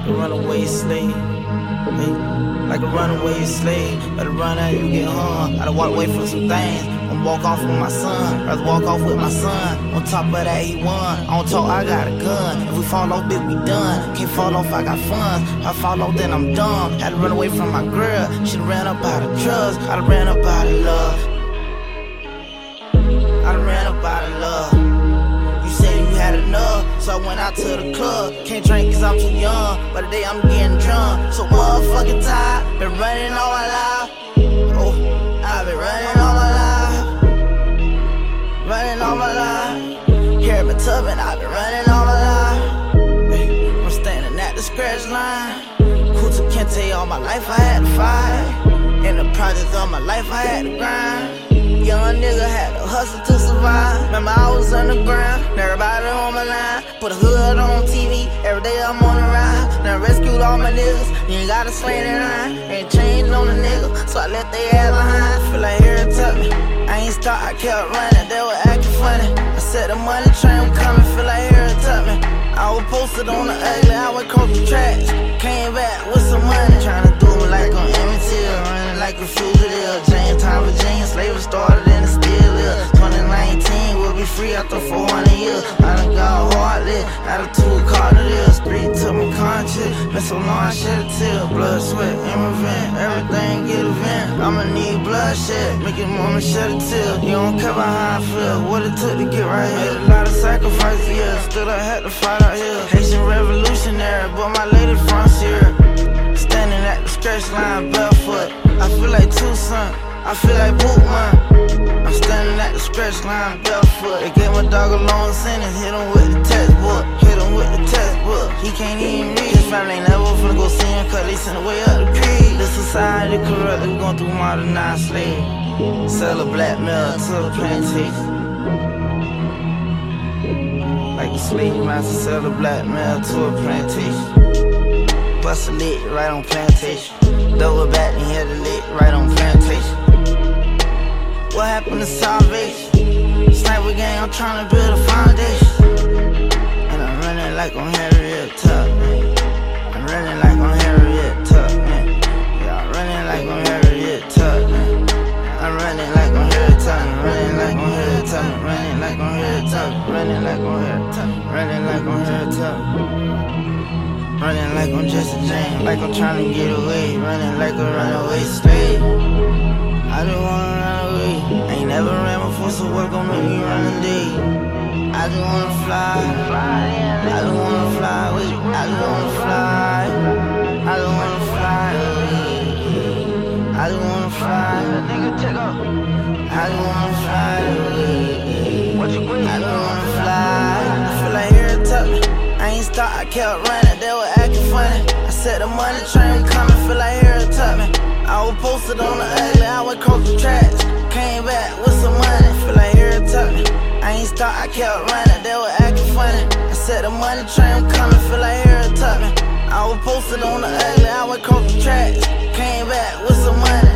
a runaway slave. Hey, like a runaway slave. Better run out, you get hung. Gotta walk away from some things. I'ma walk off with my son. Rather walk off with my son. On top of that, he won. On top, I got a gun. If we fall off, bitch, we done. Can't fall off, I got funds. If I fall off, then I'm dumb. Had to run away from my girl. She ran up out of drugs. I done ran up out of love. I done ran up out of love. You said you had enough, so I went out to the club. Can't drink cause I'm too young, but today I'm getting drunk. So motherfucking tired, been running all my life. Oh, I've been running all my life. Running all my life. Here at my tub and I've been running all my life. Hey, I'm standing at the scratch line. Kuta Kente all my life I had to fight. In the projects all my life I had to grind. Young nigga had to hustle to survive. Remember I was underground, everybody on my line. Put a hood on TV, every day I'm on the ride. Now rescued all my niggas, you ain't gotta slay that line. Ain't changed on the nigga, so I left they ass behind. Feel like Harry Tubman, I ain't stopped, I kept running, they were acting funny. I said the money train was coming, feel like Harry Tubman. I was posted on the ugly, I went across the tracks. Came back with some money, tryna do me like on Emmett Till, running like a fugitive. James Time, Virginia, slavery started and it still is. 2019 will be free after 400 years. I done got hardly, attitude caught it is. Street to my conscience, been so long I shed a tear. Blood, sweat, and revenge, everything get a vent. I'ma need bloodshed, make your mama shed a tear. You don't care about how I feel, what it took to get right here. Made a lot of sacrifices, yeah, still I had to fight out here. Haitian revolutionary, but my lady from here. Standing at the stretch line barefoot, I feel like Tucson, I feel like Bootman. I'm standing at the stretch line barefoot. They gave my dog a long sentence, hit him with the textbook. Hit him with the textbook, he can't even read. His family ain't never finna go see him, cause they sent away up the creed. The society corrupt, we going through modernized slave. Sell a blackmail to the plantation. Like a slave master, sell a blackmail to a plantation. Bust a lick right on plantation. Double back and hit a lick right on plantation. What happened to salvation? Sniper gang, I'm tryna build a foundation. And I'm running like on Harriet Tubman. I'm running like on Harriet Tubman. Yeah, I'm running like on Harriet Tubman. I'm running like on Harriet Tubman. Running like on Harriet Tubman. Running like on Harriet Tubman. Running like on Harriet Tubman. Running like on Harriet Tubman. Running like I'm just a James, like I'm tryna get away. Running like a runaway slave. I just wanna run away. Ain't never ran before, so what gon' make me run today? I just wanna fly. I just wanna fly with you. I just wanna fly. I just wanna fly. I just wanna fly. Nigga, take off. I just wanna fly. What you I just wanna fly. I feel like Harry Tubman. I ain't stopped, I kept running, they were acting funny. I said the money train was coming, feel like Harry Tubman. I was posted on the ugly, I went across the tracks. Came back with some money, feel like Harry Tubman. I ain't stopped, I kept running, they were acting funny. I said the money train was coming, feel like Harry Tubman. I was posted on the ugly, I went across the tracks. Came back with some money.